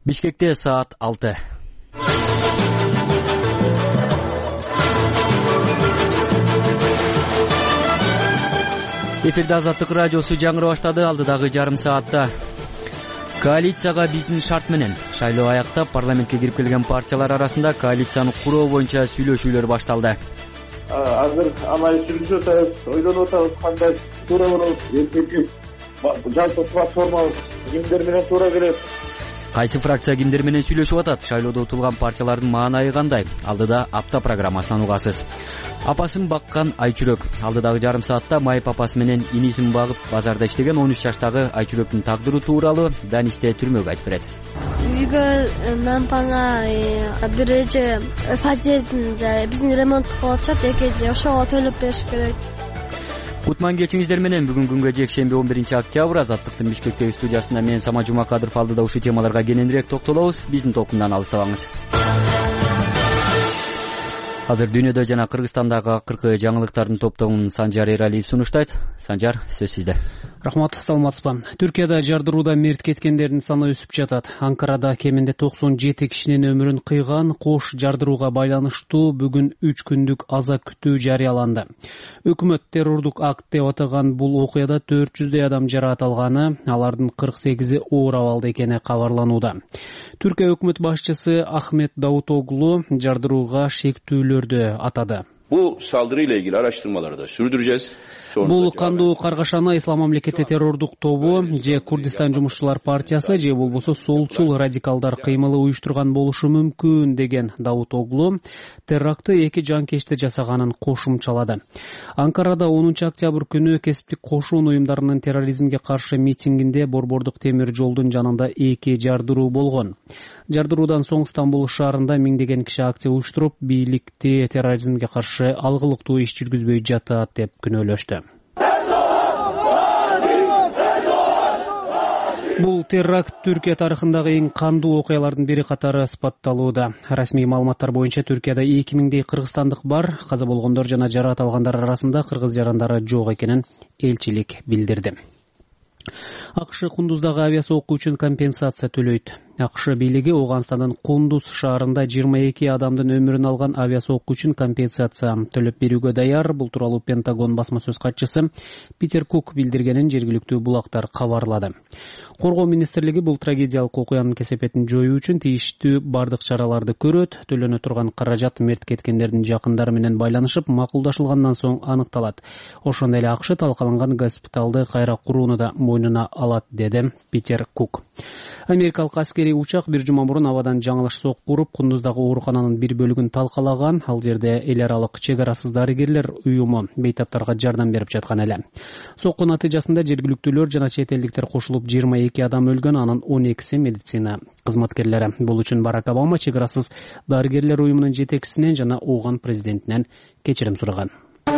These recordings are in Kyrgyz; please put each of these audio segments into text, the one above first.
Бишкекте саат 6. Эфирде Азаттык радиосу жаңыры баштады. Алдыдагы жарым саатта коалицияга биздин шарт менен шайлоо аяктап парламентке кирип келген партиялар арасында коалицияны куруу боюнча сүйлөшүүлөр башталды. Азыр анализ жүргүзүп атабыз, ойлонуп атабыз, кандай туура болот, жалпы платформабыз кимдер менен туура келет. Кайсы фракция кимдер менен сүйлөшүп атат? Шайлоодо утулган партиялардын маанайы кандай? Алдыда апта программасынан угасыз. Апасын баккан Айчүрөк. Алдыдагы жарым саатта майып апасы менен инисин багып базарда иштеген 13 жаштагы Айчүрөктүн тагдыры тууралуу Данисте түрмөгө айтып берет. Үйгө нампаңа бир эже подъездин биздин ремонт кылып атышат, эки ошого төлөп бериш керек. Кутман кечиңиздер менен бүгүн күнгө жекшемби 11 октябрь Азаттыктын Бишкектеги студиясында мен Сама Жумакадыров алдыда ушул темаларга кененирээк токтолобуз. Биздин толкундан алыстабаңыз. Азыр дүйнөдө жана Кыргызстандагы акыркы жаңылыктардын топтомун Санжар Эралиев сунуштайт. Санжар, сөз сизде. Рахмат, саламатсызбы? Түркияда жардырууда мерт кеткендердин саны өсүп жатат. Анкарада кеминде 97 кишинин өмүрүн кыйган кош жардырууга байланыштуу бүгүн 3 күндүк аза күтүү жарыяланды. Өкмөт террордук акт деп атаган бул окуяда 400 адам жараат алганы, алардын 48-и оор абалда экени кабарланууда. Түркия өкмөт башчысы Ахмет Давутоглу жардырууга шектүүлөрдү атады. Bu saldırıyla ilgili araştırmaları da sürdüreceğiz. Бул кандуу каргашаны Ислам мамлекети террордук тобу же Курдистан жумушчулар партиясы же болбосо солчул радикалдар кыймылы уюштурган болушу мүмкүн деген Давутоглу терракты эки жанкечте жасаганын кошумчалады. Анкарада 10 октябрь күнү кесиптик кошун уюмдарынын терроризмге каршы митингинде Борбордук темир жолдун жанында эки жардыруу болгон. Жардыруудан соң Стамбул шаарында миңдеген киши акция уюштуруп, бийликти терроризмге каршы алгылыктуу иш жүргүзбөй жатат деп күнөөлөштү. Бул теракт Түркия тарыхындагы эң кандуу окуялардын бири катары сыпатталууда. Расмий маалыматтар боюнча Түркияда 2000дей кыргызстандык бар. Каза болгондор жана жараат алгандар арасында кыргыз жарандары жок экенин элчилик билдирди. АКШ Кундуздагы авиасоокку үчүн компенсация төлөйт. АКШ бийлиги Ооганстандын Кундуз шаарында 22 адамдын өмүрүн алган авиасоокку үчүн компенсация төлөп берүүгө даяр. Бул тууралуу Пентагон басма сөз катчысы Питер Кук билдиргенин жергиликтүү булактар кабарлады. Коргоо министрлиги бул трагедиялык окуянын кесепетин жоюу үчүн тийиштүү бардык чараларды көрөт. Төлөнө турган каражат мерт кеткендердин жакындары менен байланышып, макулдашылгандан соң аныкталат. Ошондой эле АКШ талкаланган госпиталды кайра курууну да мойнуна алат, деди Питер Кук. Америкалык аскери учак бир жума мурун абадан жаңылыш сокку уруп, Кундуздагы оорукананын бир бөлүгүн талкалаган. Ал жерде эл аралык чек арасыз дарыгерлер уюму бейтаптарга жардам берип жаткан эле. Сокку натыйжасында жергиликтүүлөр жана чет элдиктер кошулуп 22 адам өлгөн, анын 12-си медицина кызматкерлери. Бул үчүн Барак Обама чек арасыз дарыгерлер уюмунун жетекчисинен жана Ооган президентинен кечирим сураган.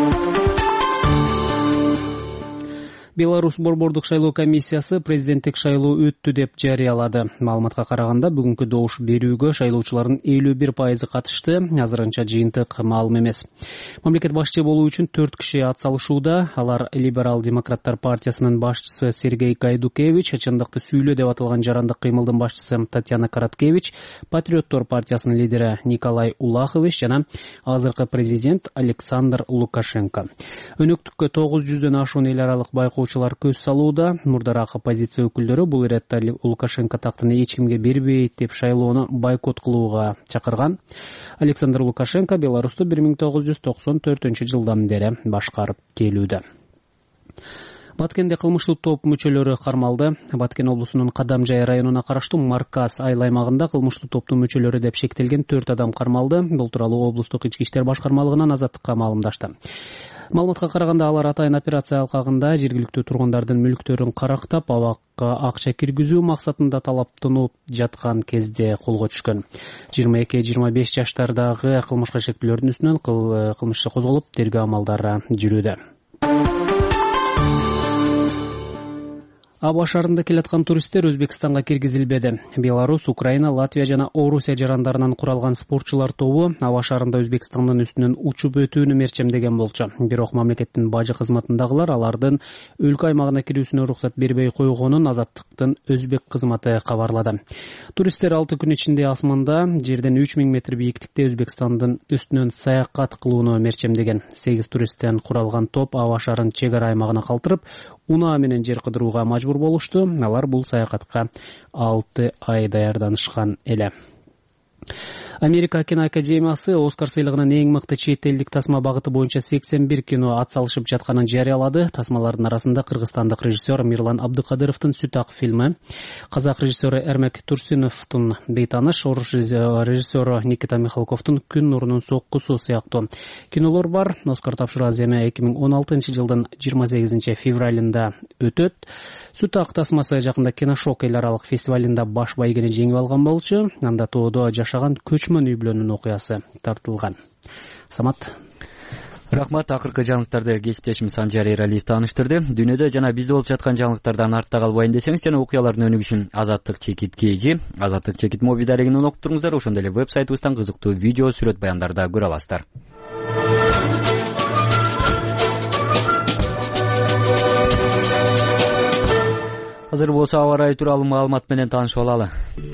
Беларусь борбордук шайлоо комиссиясы президенттик шайлоо өттү деп жарыялады. Маалыматка караганда бүгүнкү добуш берүүгө шайлоочулардын 51% катышты. Азырынча жыйынтык маалым эмес. Мамлекет башчы болуу үчүн 4 киши атсалышууда. Алар Либерал демократтар партиясынын башчысы Сергей Гайдукевич, чындыкты сүйлөө деп аталган жарандык кыймылдын башчысы Татьяна Короткевич, Патриоттор партиясынын лидери Николай Улахович жана азыркы президент Александр Лукашенко. Өнөктүккө 900дөн ашуун эл аралык байкоочулар көз салууда. Мурдараак оппозиция өкүлдөрү бул иретте Лукашенко тактын эч кимге бербейт деп шайлоону бойкот кылууга чакырган. Александр Лукашенко Беларусьту 1994-жылдан бери башкарып келүүдө. Баткенде кылмыштуу топ мүчөлөрү кармалды. Баткен облусунун Кадамжай районуна караштуу Маркас айыл аймагында кылмыштуу топтун мүчөлөрү деп шектелген 4 адам кармалды. Бул тууралуу облустук ички иштер башкармалыгынан Азаттыкка маалымдашты. Маалыматка караганда алар атайын операция алкагында жергиликтүү тургундардын мүлктөрүн карактап, абакка акча киргизүү максатында талаптанып жаткан кезде колго түшкөн. 22-25 жаштардагы кылмышка шектүүлөрдүн үстүнөн кылмыш иши козголуп, тергөө амалдары жүрүүдө. Аба шаарында келаткан туристтер Өзбекстанга киргизилбеди. Беларусь, Украина, Латвия жана Орусия жарандарынан куралган спортчулар тобу аба шаарында Өзбекстандын үстүнөн учуп өтүүнү мерчемдеген болчу. Бирок мамлекеттин бажы кызматындагылар алардын өлкө аймагына кирүүсүнө уруксат бербей койгонун Азаттыктын Өзбек кызматы кабарлады. Туристтер 6 күн ичинде асманда жерден 3000 метр бийиктикте Өзбекстандын үстүнөн саякат кылууну мерчемдеген. 8 туристтен куралган топ аба шаарын чек ара аймагына калтырып, унаа менен жер кыдырууга мажбур болушту. Алар бул саякатка 6 ай даярданышкан эле. Америка киноакадемиясы Оскар сыйлыгынын эң мыкты чет элдик тасма багыты боюнча 81 кино ат салышып жатканын жарыялады. Тасмалардын арасында кыргызстандык режиссер Мирлан Абдыкадыровдун Сүт ак фильми, казак режиссеру Эрмек Турсуновдун Бейтаныш, орус режиссеру Никита Михалковдун Күн нурунун соккусу сыяктуу кинолор бар. Оскар тапшыруу аземи 2016 жылдын 28 февралында өтөт. Сүт ак тасмасы жакында Киношок эл аралык фестивалында баш байгени жеңип алган болчу. Анда тоодо жашаган көчмөн үй бүлөнүн окуясы тартылган. Самат. Рахмат. Акыркы жаңылыктарды кесиптешим Санжар Эралиев тааныштырды. Дүйнөдө жана бизде болуп жаткан жаңылыктардан артта калбайын десеңиз жана окуялардын өнүгүшүн Азаттык Чекит KG, Азаттык Чекит моби дарегинен окуп туруңуздар. Ошондой эле веб-сайтыбыздан кызыктуу видео, сүрөт баяндарды көрө аласыздар. Азыр болсо аба ырайы тууралуу маалымат менен таанышып алалы.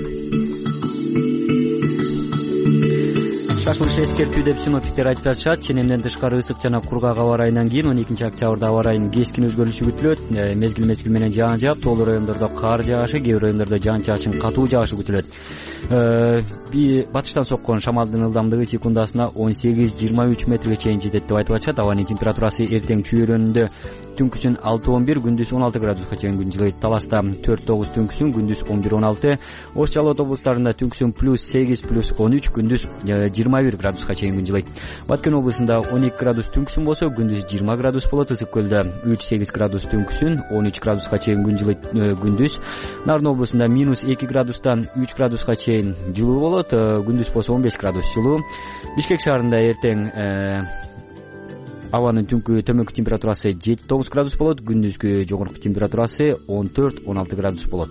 Шашылыш эскертүү деп синоптиктер айтып жатышат. Ченемден тышкары ысык жана кургак аба ырайынан кийин 12 октябрда аба ырайынын кескин өзгөрүшү күтүлөт. Мезгил менен жаан жаап, тоолуу райондордо кар жаашы, кээ бир райондордо жаан-чачын катуу жаашы күтүлөт. Батыштан соккон шамалдын ылдамдыгы секундасына 18-23 метрге чейин жетет деп айтып атышат. Абанын температурасы эртең чүйөрөнүндө түнкүсүн 6-11, күндүз 16 градуска чейин күн жылыйт. Таласта 4-9 түнкүсүн, күндүз 11-16. Ош Жалал облустарында түнкүсүн +8, +13, күндүз 21 градуска чейин күн жылыйт. Баткен облусунда 12 градус түнкүсүн болсо, күндүз 20 градус болот. Ысык көлдө 3-8 градус түнкүсүн, 13 градуска чейин күн жылыйт күндүз. Нарын облусунда -2 градустан 3 градуска чейин жылуу болот. Күндүз болсо 15 градус жылуу. Бишкек шаарында эртең абанын түнкү төмөнкү температурасы 7-9 градус болот, күндүзгү жогорку температурасы 14-16 градус болот.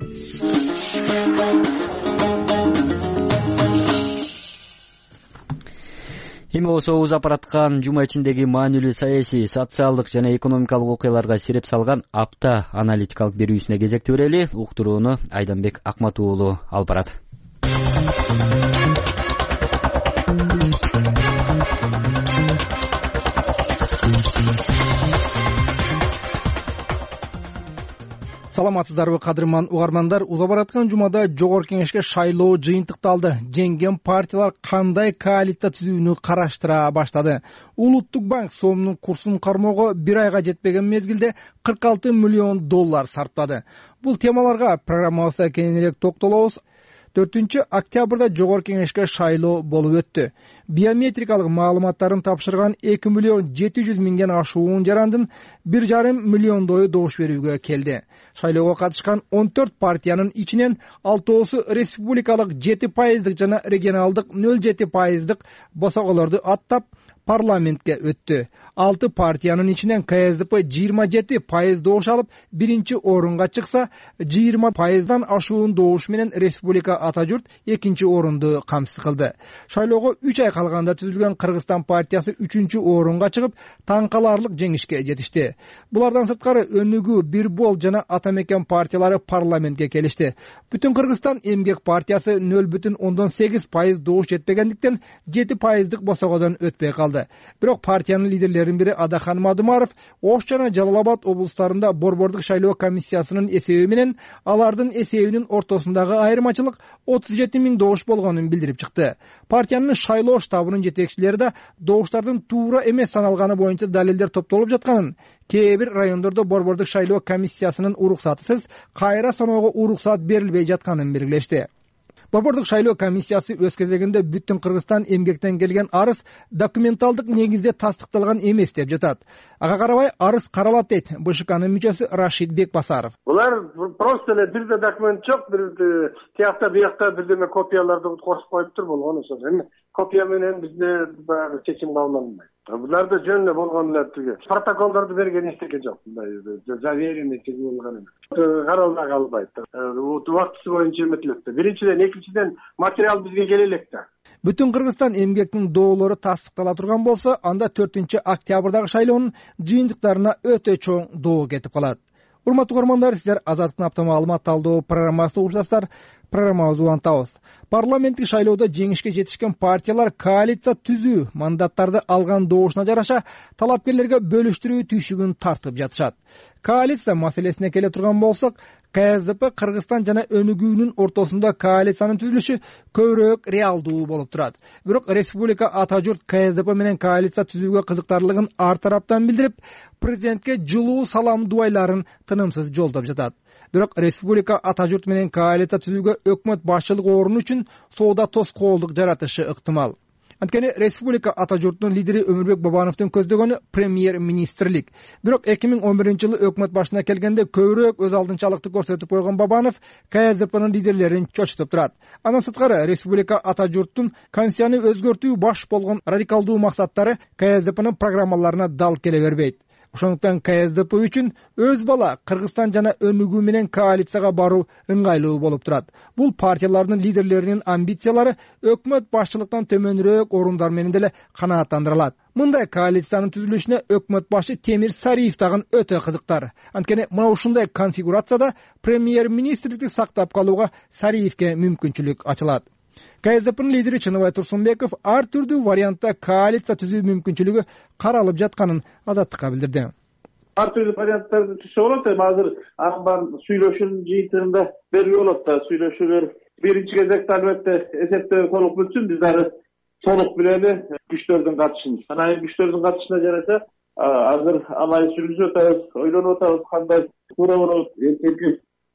Эми болсо узап бараткан жума ичиндеги маанилүү саясий, социалдык жана экономикалык окуяларга сиреп салган апта аналитикалык берүүсүнө кезекти берели. Уктурууну Айданбек Акматуулу алып барат. Саламатсыздарбы кадырман угармандар, узап бараткан жумада жогорку кеңешке шайлоо жыйынтыкталды. Жеңген партиялар кандай коалиция түзүүнү караштыра баштады. Улуттук банк сомдун курсун кармоого 1 айга жетпеген мезгилде $46 миллион сарптады. Бул темаларга программабызда кененирээк токтолобуз. 4 октябрда жогорку кеңешке шайлоо болуп өттү. Биометрикалык маалыматтарын тапшырган 2.700.000 ашуун жарандын 1,5 миллиондою добуш берүүгө келди. Шайлоого катышкан 14 партиянын ичинен 6-оосу республикалык 7% жана регионалдык 0,7% босоголорду аттап парламентке өттү. 6 партиянын ичинен КСДП 27% добуш алып, биринчи орунга чыкса, 20%дан ашуун добуш менен Республика Ата журт экинчи орунду камсыз кылды. Шайлоого 3 ай калганда түзүлгөн Кыргызстан партиясы 3-чү орунга чыгып, таң каларлык жеңишке жетишти. Булардан сырткары Өнүгүү, Бир бол жана Ата мекен партиялары парламентке келишти. Бүтүн Кыргызстан эмгек партиясы 0,8% добуш жетпегендиктен 7%дык босогодон өтпөй калды. Бирок партиянын лидерлеринин бири Адахан Мадымаров Ош жана Жалал Абад облустарында борбордук шайлоо комиссиясынын эсеби менен алардын эсебинин ортосундагы айырмачылык 37.000 добуш болгонун билдирип чыкты. Партиянын шайлоо штабынын жетекчилери да добуштардын туура эмес саналганы боюнча далилдер топтолуп жатканын, кээ бир райондордо борбордук шайлоо комиссиясынын уруксатысыз кайра саноого уруксат берилбей жатканын белгилешти. Борбордук шайлоо комиссиясы өз кезегинде Бүтүн Кыргызстан эмгектен келген арыз документалдык негизде тастыкталган эмес деп жатат. Ага карабай арыз каралат дейт БШКнын мүчөсү Рашид Бекбасаров. Булар просто эле бирде документ жок, бир тиякта биякта бирдеме копияларды косуп коюптур болгон ошо. копия менен бизде баягы чечим кабыл алынбайт. Буларды жөн болгон эле тиги протоколдорду берген эчтеке жок. Мындай заверенный болгон эмес. Каралбай калбайт. Убактысы боюнча эметилет. Биринчиден, экинчиден материал бизге келе элек да. Бүтүн Кыргызстан эмгектин доолору тастыктала турган болсо, анда 4-октябрдагы шайлоонун жыйынтыктарына өтө чоң доо кетип калат. Урматтуу көрөрмандар, сиздер Азаттык апта маалымат талдоо программасына угушасыздар. Программабызды улантабыз. Парламенттик шайлоодо жеңишке жетишкен партиялар коалиция түзүү, мандаттарды алган доошуна жараша талапкерлерге бөлүштүрүү түйшүгүн тартып жатышат. Коалиция маселесине келе турган болсок, КСДП Кыргызстан жана өнүгүүнүн ортосунда коалициянын түзүлүшү көбүрөөк реалдуу болуп турат. Бирок республика ата журт КСДП менен коалиция түзүүгө кызыктарлыгын ар тараптан билдирип, президентке жылуу салам дубайларын тынымсыз жолдоп жатат. Бирок республика ата журт менен коалиция түзүүгө өкмөт башчылык орunu үчүн соода тоскоолдук жаратышы ыктымал. Анткени республика ата журтунун лидери Өмүрбек Бабановдун көздөгөнү премьер-министрлик. Бирок 2011-жылы өкмөт башына келгенде көбүрөөк өз алдынчалыкты көрсөтүп койгон Бабанов КСДПнын лидерлерин чочутуп турат. Андан сырткары республика ата журттун конституцияны өзгөртүү баш болгон радикалдуу максаттары КСДПнын программаларына дал келе бербейт. Ошондуктан КСДП үчүн өз бала Кыргызстан жана өнүгүү менен коалицияга баруу ыңгайлуу болуп турат. Бул партиялардын лидерлеринин амбициялары өкмөт башчылыктан төмөнүрөөк орундар менен деле канааттандырылат. Мындай коалициянын түзүлүшүнө өкмөт башы Темир Сариев дагы өтө кызыктар. Анткени мына ушундай конфигурацияда премьер-министрликти сактап калууга Сариевке мүмкүнчүлүк ачылат. КСДПнын лидери Чыныбай Турсунбеков ар түрдүү вариантта коалиция түзүү мүмкүнчүлүгү каралып жатканын Азаттыкка билдирди. Ар түрдүү варианттарды түзсө болот. Азыр анын сүйлөшүүнүн жыйынтыгында берүүгө болот да. Сүйлөшүүлөр биринчи кезекте албетте эсептөө толук бүтсүн. Биз дагы толук билели күчтөрдүн катышын. Анан күчтөрдүн катышына жараша азыр алай сүйлөшүп атабыз, ойлонуп атабыз кандай туура болот, эркин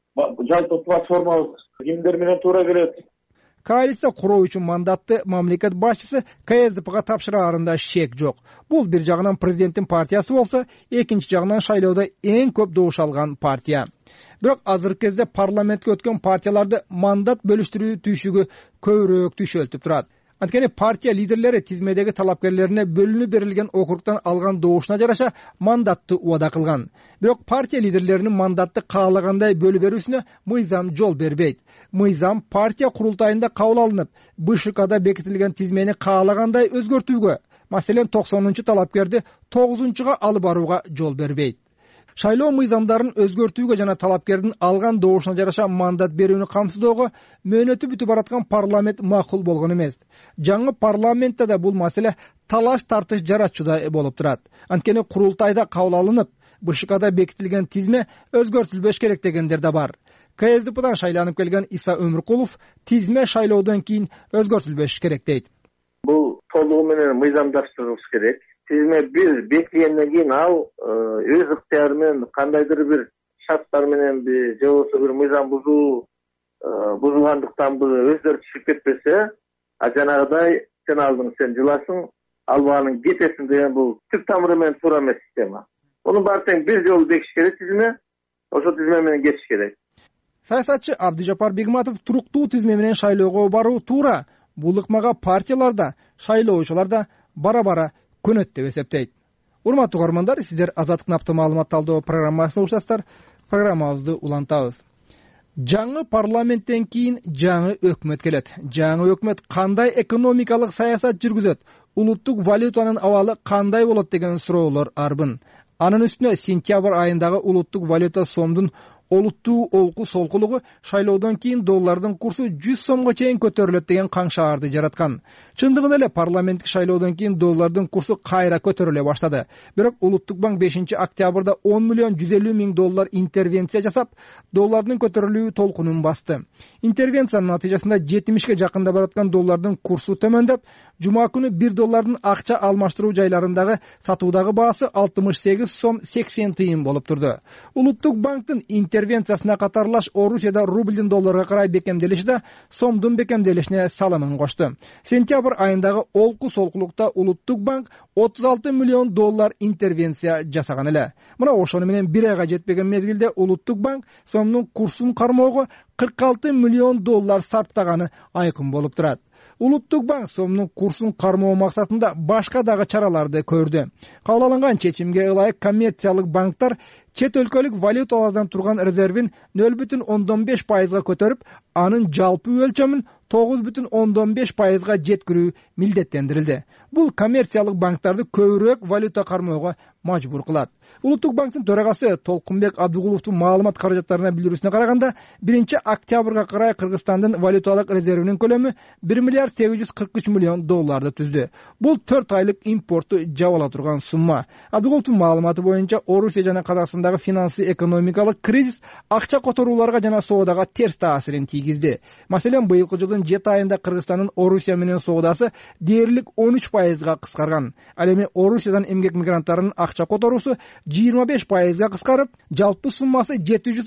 жалпы платформабыз кимдер менен туура келет. Коалиция куруу үчүн мандатты мамлекет башчысы КСДПга тапшыраарында шек жок. Бул бир жагынан президенттин партиясы болсо, экинчи жагынан шайлоодо эң көп добуш алган партия. Бирок азыркы кезде парламентке өткөн партияларды мандат бөлүштүрүү түйшүгү көбүрөөк түйшөлтүп турат. Анткени партия лидерлери тизмедеги талапкерлерине бөлүнүп берилген округтан алган добушуна жараша мандатты убада кылган. Бирок партия лидерлеринин мандатты каалагандай бөлүп берүүсүнө мыйзам жол бербейт. Мыйзам партия курултайында кабыл алынып, БШКда бекитилген тизмени каалагандай өзгөртүүгө, маселен 90-чы талапкерди 9-чуга алып барууга жол бербейт. Шайлоо мыйзамдарын өзгөртүүгө жана талапкердин алган добушуна жараша мандат берүүнү камсыздоого мөөнөтү бүтүп бараткан парламент макул болгон эмес. Жаңы парламентте да бул маселе талаш тартыш жаратчудай болуп турат. Анткени курултайда кабыл алынып, БШКда бекитилген тизме өзгөртүлбөш керек дегендер да бар. КСДПдан шайланып келген Иса Өмүркулов тизме шайлоодон кийин өзгөртүлбөш керек дейт. Бул толугу менен мыйзамдаштырылыш керек. Тизме бир бекигенден кийин ал өз ыктыяры менен кандайдыр бир шарттар менен же болбосо бир мыйзам бузулгандыктан өздөрү түшүп кетпесе, жанагыдай сен алдың, сен жыласың, албаганың кетесиң деген бул түп тамыры менен туура эмес система. Мунун баары тең бир жолу бекиш керек тизме, ошо тизме менен кетиш керек. Саясатчы Абдыжапар Бегматов туруктуу тизме менен шайлоого баруу туура. Бул ыкмага партияларда, шайлоочулар да бара-бара көнөт деп эсептейт. Урматтуу көрөрмандар, сиздер Азаттык апта маалымат талдоо программасына угушасыздар. Программабызды улантабыз. Жаңы парламенттен кийин жаңы өкмөт келет. Жаңы өкмөт кандай экономикалык саясат жүргүзөт? Улуттук валютанын абалы кандай болот деген суроолор арбын. Анын үстүнө сентябрь айындагы улуттук валюта сомдун олуттуу олку солкулугу шайлоодон кийин доллардын курсу 100 сомго чейин көтөрүлөт деген каңшаарды жараткан. Чындыгында эле парламенттик шайлоодон кийин доллардын курсу кайра көтөрүлө баштады. Бирок Улуттук банк 5-октябрда 10 миллион 150 миң доллар интервенция жасап, доллардын көтөрүлүү толкунун басты. Интервенциянын натыйжасында 70ге жакында бараткан доллардын курсу төмөндөп, жума күнү 1 доллардын акча алмаштыруу жайларындагы сатуудагы баасы 68 сом 80 тыйын болуп турду. Улуттук банктын интервенциясына катарлаш Орусияда рублдин долларга карай бекемделиши да сомдун бекемделишине салымын кошту. Сентябрь айындагы олку солкулукта Улуттук банк 36 миллион доллар интервенция жасаган эле. Мына ошону менен 1 айга жетпеген мезгилде Улуттук банк сомдун курсун кармоого 46 миллион доллар сарптаганы айкын болуп турат. Улуттук банк сомдун курсун кармоо максатында башка дагы чараларды көрдү. Кабыл алынган чечимге ылайык коммерциялык банктар чет өлкөлүк валюталардан турган резервин 0,5% көтөрүп, анын жалпы өлчөмүн 9,5% жеткирүү милдеттендирилди. Бул коммерциялык банктарды көбүрөөк валюта кармоого мажбур кылат. Улуттук банктын төрагасы Толкунбек Абдыгуловдун маалымат каражаттарына билдирүүсүнө караганда, 1 октябрга карай Кыргызстандын валюталык резервинин көлөмү 1 миллиард 843 миллион долларды түздү. Бул 4 айлык импортту жабыла турган сумма. Абдыгуловдун маалыматы боюнча, Орусия жана Казакстандагы финансы экономикалык кризис акча которууларга жана соодага терс таасирин тийгизди. Маселен, быйылкы жылдын 7 айында Кыргызстандын Орусия менен соодасы дээрлик 13%га кыскарган. Ал эми Орусиядан эмгек мигранттарынын акча которуусу 25%га кыскарып, жалпы суммасы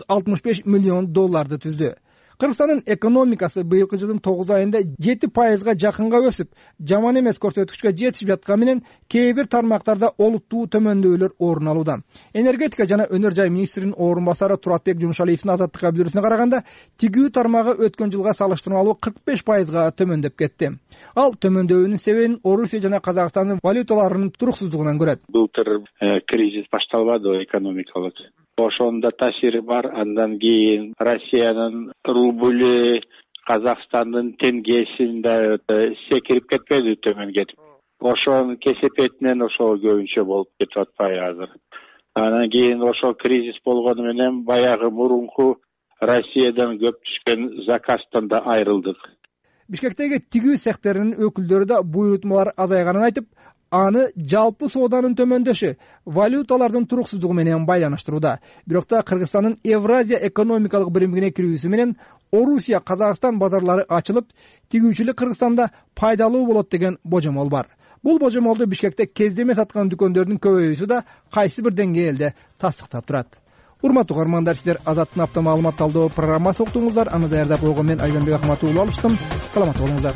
765 миллион долларды түздү. Кыргызстандын экономикасы быйылкы жылдын 9 айында 7%га жакынга өсүп, жаман эмес көрсөткүчкө жетишип жатканы менен кээ бир тармактарда олуттуу төмөндөөлөр орун алууда. Энергетика жана өнөр жай министринин орун басары Туратбек Жумшалиевдин Азаттыкка билдирүүсүнө караганда, тигүү тармагы өткөн жылга салыштырмалуу 45%га төмөндөп кетти. Ал төмөндөөнүн себебин Орусия жана Казакстандын валюталарынын туруксуздугунан көрөт. Былтыр кризис башталбады экономикалык. Ошондо таасири бар. Андан кийин Россиянын рубль, Казакстандын тенгесинде секирип кетпеди, төмөн кетип. Ошонун кесепетинен ошол көбүнчө болуп кетип атпайбы азыр. Анан кийин ошол кризис болгону менен баягы мурунку Россиядан көп түшкөн заказдан да айрылдык. Бишкектеги тигүү цехтеринин өкүлдөрү да буйрутмалар азайганын айтып, аны жалпы сооданын төмөндөшү, валюталардын туруксуздугу менен байланыштырууда. Бирок да Кыргызстандын Евразия экономикалык биримине кирүүсү менен Орусия, Казакстан базарлары ачылып, тигүүчүлүк Кыргызстанда пайдалуу болот деген божомол бар. Бул божомолду Бишкекте кездеме саткан дүкөндөрдүн көбөйүүсү да кайсы бир деңгээлде тастыктап турат. Урматтуу угармандар, сиздер Азаттын апта маалымат талдоо программасы уктуңуздар. Аны даярдап койгон мен Айданбек Акматуулу алыштым. Саламат болуңуздар.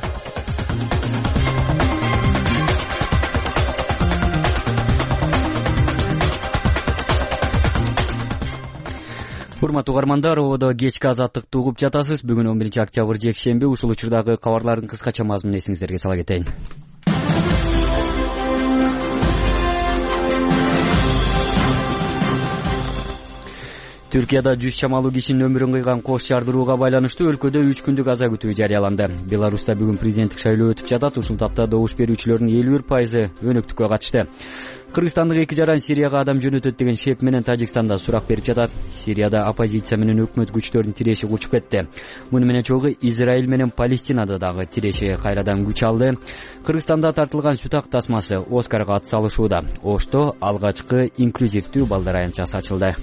Урматтуу угармандар, ободо кечки Азаттыкты угуп жатасыз. Бүгүн 11 октябрь жекшемби. Ушул учурдагы кабарлардын кыскача мазмунун эсиңиздерге сала кетейин. Түркияда 100 чамалуу кишинин өмүрүн кыйган кош жардырууга байланыштуу өлкөдө 3 күндүк аза күтүү жарыяланды. Беларуста бүгүн президенттик шайлоо өтүп жатат. Ушул тапта добуш берүүчүлөрдүн 51% өнөктүккө катышты. Кыргызстандык эки жаран Сирияга адам жөнөтөт деген шеп менен Тажикстанда сурак берип жатат. Сирияда оппозиция менен өкмөт күчтөрүнүн тиреши кучуп кетти. Муну менен чогуу Израиль менен Палестинада дагы тиреши кайрадан күч алды. Кыргызстанда тартылган Сутак тасмасы Оскарга ат салышууда. Ошто алгачкы инклюзивдүү балдар аянтчасы ачылды.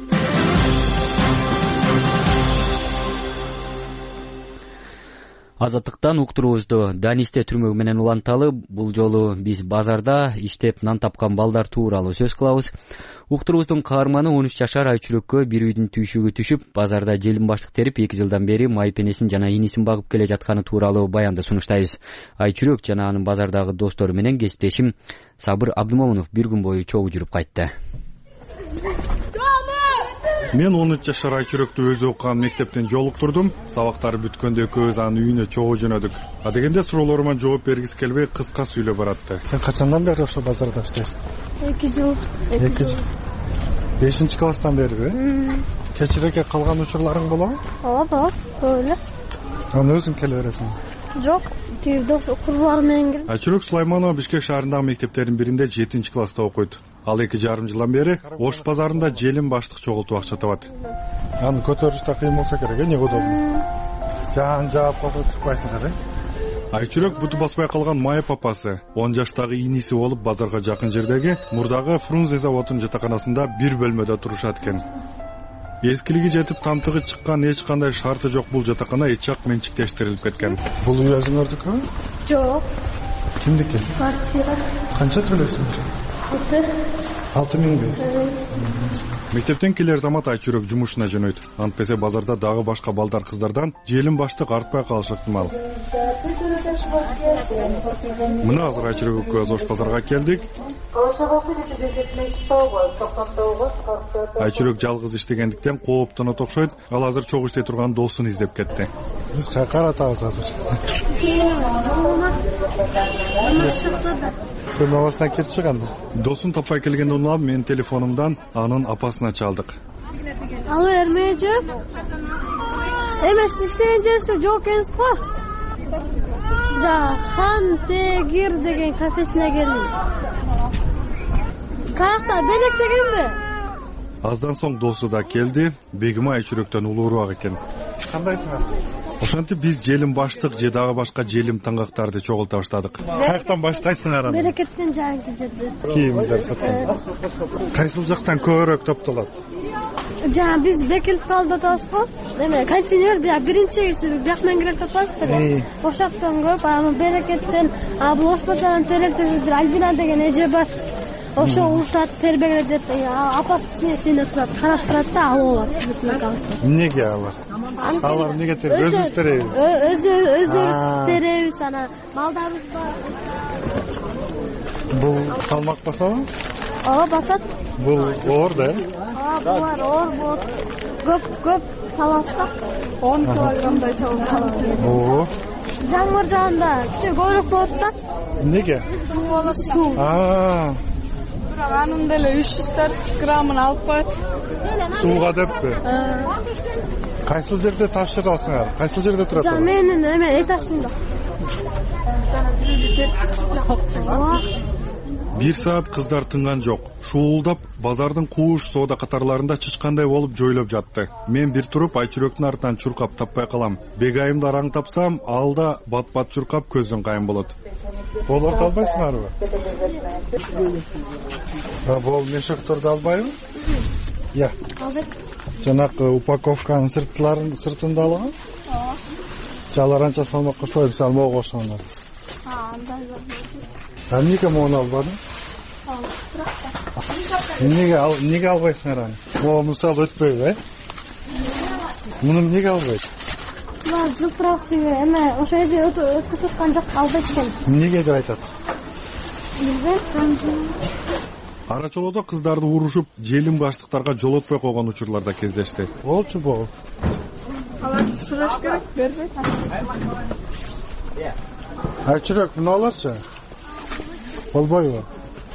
Азаттыктан уктуруубузду Данисте түрмөгү менен уланталы. Бул жолу биз базарда иштеп нан тапкан балдар тууралуу сөз кылабыз. Уктуруубуздун каарманы 13 жашар Айчүрөккө бир үйдүн түйшүгү түшүп, базарда желим баштык терип 2 жылдан бери майпенесин жана инисин багып келе жатканы тууралуу баянды сунуштайбыз. Айчүрөк жана анын базардагы достору менен кесиптешим Сабыр Абдымомунов бир күн бою чогуу жүрүп кайтты. Мен 13 жашар Айчүрөктү өзү окуган мектептен жолуктурдум. Сабактары бүткөндө экөөбүз анын үйүнө чогуу жөнөдүк. А дегенде суроолорума жооп бергиси келбей кыска сүйлөп баратты. Сен качандан бери ошол базарда иштейсиң? 2 жыл. 2 жыл. 5 класстан бериби? Кечиреке калган учурларың болобу? Ооба, көп эле. Аны өзүң келе бересиң? Жок, тирдос курулар менен келем. Айчүрөк Сулайманова Бишкек шаарындагы мектептердин биринде 7 класста окуйт. Ал 2,5 жылдан бери Ош базарында желим баштык чогултуп акча табат. Аны көтөрүштө кыйын болсо керек, эмне удобно. Жан жаап калып чыкпайсың да. Айчүрөк буту баспай калган майып апасы 10 жаштагы иниси болуп базарга жакын жердеги мурдагы Фрунзе заводунун жатаканасында бир бөлмөдө турушат экен. Эскилиги жетип тамтыгы чыккан эч кандай шарты жок бул жатакана эчак менчиктештирилип кеткен. Бул үй өзүңөрдүкү? Жок. Кимдики? Квартира. Канча төлөйсүңөр? 6.000. Мектептен келер замат Айчүрөк жумушуна жөнөйт. Антпесе базарда дагы башка балдар кыздардан желим баштык артпай калышы ыктымал. Мына азыр Айчүрөк экөөбүз Ош базарга келдик. Айчүрөк жалгыз иштегендиктен кооптонот окшойт. Ал азыр чогуу иштей турган досун издеп кетти. Биз каратабыз азыр. Көн абасына кетип чыганда. Досун таппай келгенде уну алып менин телефонумдан анын апасына чалдык. Алло, Эрмежип. Эмес иштеген жерибизде жок экенсиз го. Хан Тегир деген кафесине келдим. Каякта белек дегенби? Аздан соң досу да келди. Бегим Айчүрөктөн улуураак экен. Кандайсыңар? Ошентип биз желим баштык же дагы башка желим таңгактарды чогулта баштадык. Каяктан баштайсыңар аны? Берекеттен жанагы жерде. Кийимдер саткан. Кайсыл жактан көбүрөөк топтолот? Биз бекилип калды атабызго. Эме контейнер биринчи бияк менен кирип атпайсызбы? Ошоктон көп, аны берекеттен, бул ошпотанын теректеги Альбина деген эже бар. Ошо урушат, тербегилеп деп, апасы сине турат, караштырат да алып алат. Эмнеге алар? Алар эмнеге тербейт? Өзүбүз теребиз. Өзүбүз теребиз, ана малдарыбыз бар. Бул салмак басабы? Ооба, басат. Бул оор да, булар оор болот. Көп салабыз да. 10 килограммдай чогуу калат. Жаңбыр жаанда көбүрөөк болот да. Эмнеге? Суу. Бирок анын деле 300-400 граммын алып коет. Сууга деппи? Кайсыл жерде тапшырасыңар? Кайсыл жерде турасыңар? Менин этажымда. 1 саат кыздар тынган жок. Шуулдап, базардын кууш, соода катарларында чычкандай болуп жойлоп жатты. Мен бир туруп Айчүрөктүн артынан чуркап таппай калам. Бегайымды араң тапсам, ал да бат-бат чуркап көздөн кайын болот. Болорду албайсыңарбы? Бол мешокторду албайбы? Я. Жанакы упаковканын сыртында алган? Жалар анча салмак кошпойбуз, алмоо кошкондо. Эмнеге мону албадың? Эмнеге албайсыңар аны? Могу мисалы өтпөйбү, Муну эмнеге албайт? Жылтырак эме ошо жерде өткөзүп аткан жок, албайт экен. Эмнеге деп айтат? Арачолодо кыздарды урушуп, желим баштыктарга жол өтпөй койгон учурлар да кездешти. Болчу бул. Аларды сураш керек, бербейт. Айчүрөк, муну аларчы? Болбойбу?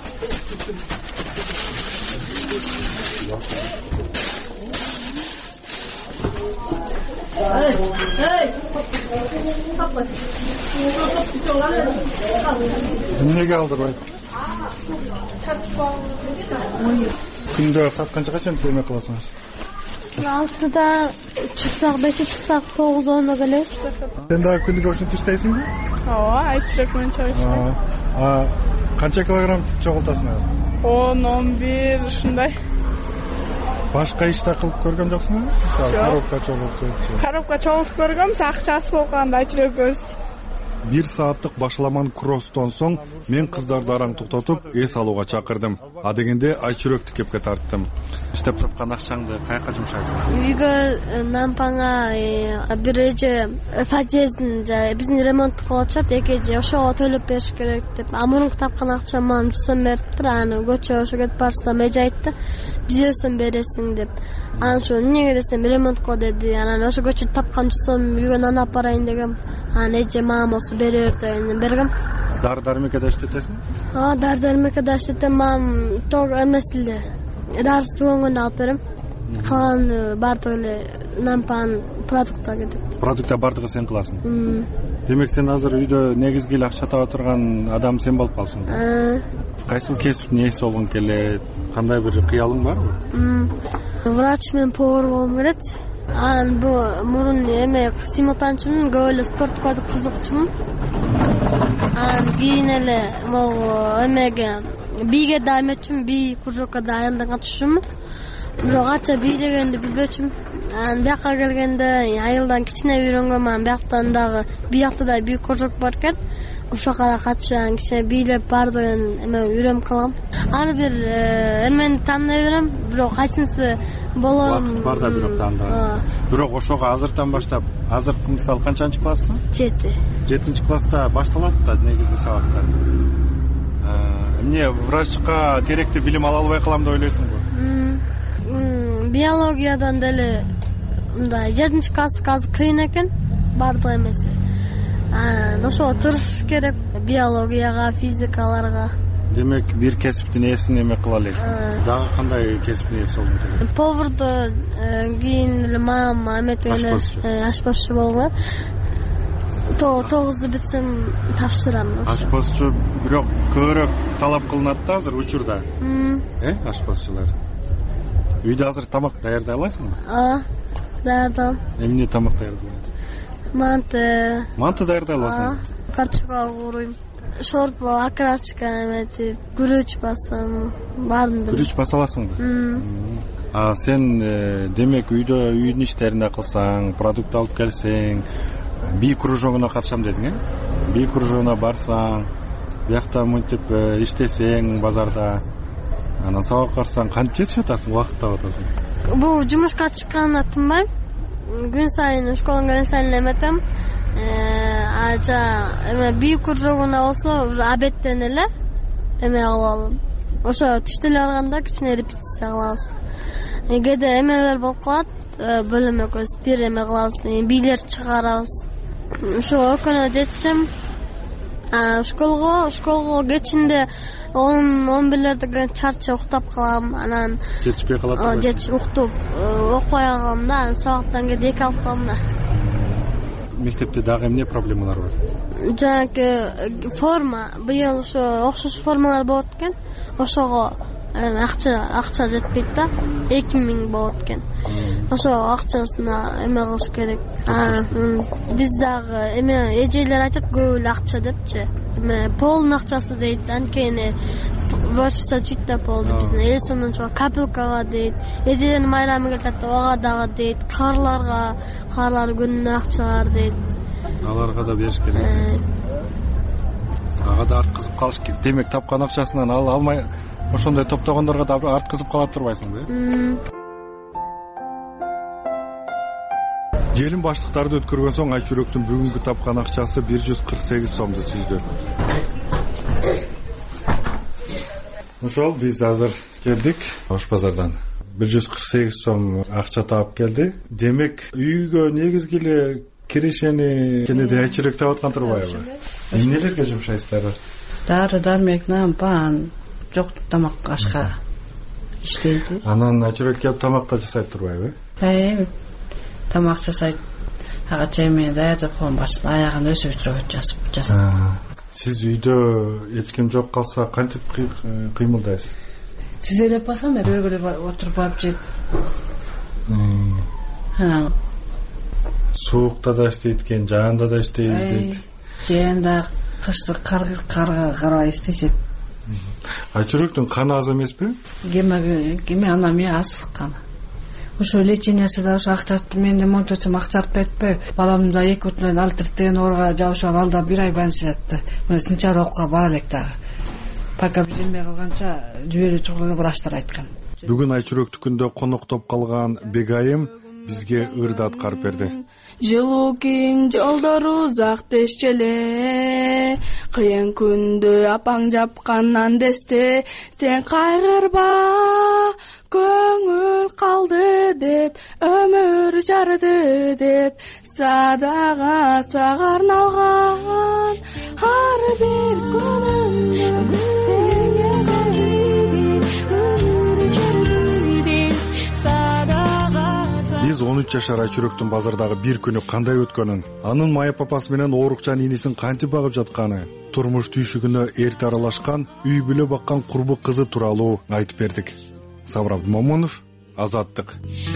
Эмнеге алдырбайт? Күндө канчага чейин эме кыласыңар? 6-да чыксак, 5-те чыксак, 9-10 келебиз. Сен дагы күндүк ошентип иштейсиңби? Ооба, Айчүрөк менен чогуу иштейм. Канча килограмм чогултасыңар? 10-11 ушундай. Башка иште кылып көргөн жоксуңбу? Мисалы коробка чогултуп. Коробка чогултуп көргөм, акчасы болгондо Айчүрөк өз. 1 сааттык башаламан кросстон соң мен кыздарды араң токтотуп эс алууга чакырдым. Адегенде Айчүрөктү кепке тарттым. Иштеп тапкан акчаңды каяка жумшайсың? Үйгө нампаңа бир эже подъездин биздин ремонт кылып атышат, эки эже ошого төлөп бериш керек деп. Мурунку тапкан акчаман сом бериптир, аны көчө ошо кетип барсам эже айтты, биз сом бересиң деп. Анан ошо эмнеге десем ремонт кыл деди. Анан ошо көчө тапкан сом үйгө нан алып барайын дегем. Анан эже мама берер дегенин бергем. Дары-дармекеде иштетесиң? Дары-дармекеде иштетем. Мам тог эмес эле. Дарысы болгондо алып берем. Калган бардыгы эле нампан продукта кетет. Продукта бардыгы сен кыласың. Демек сен азыр үйдө негизги эле акча таба турган адам сен болуп калсың. Кайсыл кесиптин ээси болгуң келет? Кандай бир кыялың барбы? Врач менен повар болгум келет. Бу мурун эме симултанчымын, көп эле спортко кызыкчумун. Кийин эле могу эмеге бийге да эметчүмүн, бий кружокко да айылдан катышчумун. Бирок ача бий дегенди билбечүмүн. Бияка келгенде айылдан кичине үйрөнгөм, бияктан дагы биякта да бий кружок бар экен. Ошока да катышам, кичине бийлеп бардыгын эме үйрөнүп калгам. Ар бир эмени тааный берем, бирок кайсынысы болорун бар да бирок таанда. Бирок ошого азыртан баштап, азыр мисалы канчанчы классың? 7. 7-класста башталат да негизги сабактар. Эмне врачка керектүү билим ала албай калам деп ойлойсуңбу? Биологиядан деле мындай 7-класс азыр кыйын экен. бардык эмес. Ошого тырышыш керек, биологияга, физикаларга. Демек бир кесиптин ээсин эме кыла элексиң. Дагы кандай кесиптин ээси болдуң? Поварду кийин эле мама эметкен ашпазчы болгон. 9 бүтсөм тапшырам. Ашпазчы бирок көбүрөөк талап кылынат да азыр учурда. Ашпазчылар. Үйдө азыр тамак даярдай аласыңбы? Даярдайм. Эмне тамак даярдайсың? Манты даярдай аласың? Картошка кууруйм. Шорпо, окраска эметип, күрүч басам, баарын. Күрүч баса аласыңбы? Сен демек үйдүн иштерин кылсаң, продукт алып келсең, бий кружогуна катышам дедің, бий кружогуна барсаң, биякта мынтип иштесең базарда, анан сабак барсаң, кантип жетишип атасың, убакыт таап атасың? Бул жумушка чыкканына тынбайм. Күн сайын школага күн сайын эметем. Бий кружогуна болсо уже обедтен эле эме кылалым. Ошо түштө эле барганда кичине репетиция кылабыз. Кээде эмелер болуп калат, бөлүм экөөбүз бир эме кылабыз, бийлер чыгарабыз. Ошо экөөнө жетишем. Школго кечинде 10-11 чарча уктап калам, анан жетишпей калат. Уктуп окуй калам да, анан сабактан кээде 2 алып калам да. Мектепте дагы эмне проблемалар бар? Жанагы форма, быйыл ошо окшош формалар болот экен. Ошого акча жетпейт да, 2000 болот экен. Ошо акчасына эме кылыш керек. Биз дагы эме эжелер айтат көп эле акча депчи. Эме полн акчасы дейт, анткени башта чүйттө болду биздин эл сонун чоң капелкага дейт. Эжелердин майрамы келет, ага дагы дейт. Карлар күнүнө акчалар дейт. Аларга да бериш керек. Ага да арткызып калыш керек. Демек тапкан акчасынан алмай ошондой топтогондорго да арткызып кала турбайсыңбы? Желим баштыктарды өткөргөн соң Айчүрөктүн бүгүнкү тапкан акчасы 148 сомду түздү. Ошол биз азыр келдик Ош базардан. 148 сом акча таап келди. Демек үйгө негизги эле кирешени кенеде Айчүрөк таап аткан турбайбы? Эмнелерге жумшайсыздар? Дары-дармек, пан, жок тамак ашка иштейди. Анан Айчүрөк келип тамак да жасайт турбайбы? Тамак жасайт. Ага чейме даярдап койгон башында аягын өзү бүтүрөт жасап. Сиз үйдө эч ким жок калса кантип кыймылдайсыз? Сиз элеп басам, өргөлө отуруп барып жейт. Суукта да иштейт экен, жаанда да иштейт дейт. Жаанда кыштык карга карабай иштешет. Айчүрөктүн каны аз эмеспи? Кеме анами аз каны. Ошо лечениясы да ошо акча менде монтосум акча алып кетпей, баламда 2,6 деген ооруга жабышып алда 1 ай больницада. Мен сентябрь окууга бара элек дагы. Пока билбей калганча жиберип турган врачтар айткан. Бүгүн Айчүрөктүкүндө коноктоп калган Бегайым бизге ырды аткарып берди. Жылуу кийин жолдору узак дешчеле, кыйын күндө апаң жапкандан десте, сен кайгырба, көңүл калды деп, өмүр жарды деп, садага сага арналган ар бир күнүм Биз 13 жашар Айчүрөктүн базардагы бир күнү кандай өткөнүн, анын майы папасы менен оорукчан инисин кантип багып жатканы, турмуш түйшүгүнө эрте аралашкан, үй бүлө баккан курбу кызы тууралуу айтып бердик. Сабыр Абдымомунов, Азаттык.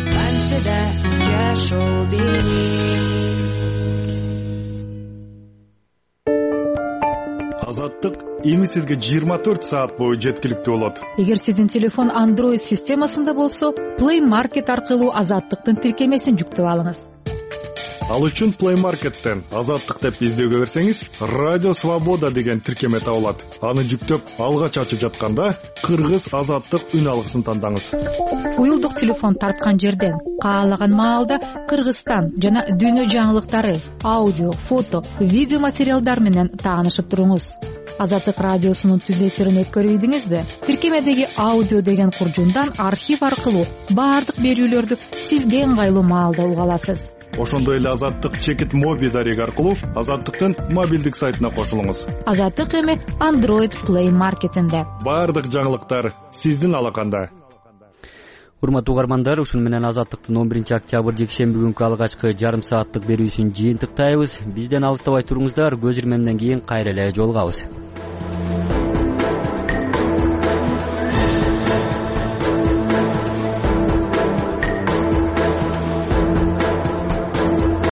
Азаттык эми сизге 24 саат бою жеткиликтүү болот. Эгер сиздин телефон Android системасында болсо, Play Market аркылуу Азаттыктын тиркемесин жүктөп алыңыз. Ал үчүн Play Market'тен Азаттык деп издөөгө берсеңиз, Радио Свобода деген тиркеме табылат. Аны жүктөп, алгач ачып жатканда Кыргыз Азаттык үн алгысын тандаңыз. Уюлдук телефон тарткан жерден каалаган маалда Кыргызстан жана дүйнө жаңылыктары, аудио, фото, видео материалдар менен таанышып туруңуз. Азаттык радиосунун түз эфирин өткөрүйдүңүзбү? Тиркемедеги аудио деген куржундан архив аркылуу баардык берүүлөрдү сизге ыңгайлуу маалда уга аласыз. Ошондой эле Азаттык чекит моби дареги аркылуу Азаттыктын мобилдик сайтына кошулуңуз. Азаттык эми Android Play маркетинде. Бардык жаңылыктар сиздин алаканда. Урматтуу угармандар, ушуну менен Азаттыктын 11-октябрь жекшемби күнкү алгачкы жарым сааттык берүүсүн жыйынтыктайбыз. Бизден алыстабай туруңуздар, көз ирмемден кийин кайра эле жолугабыз.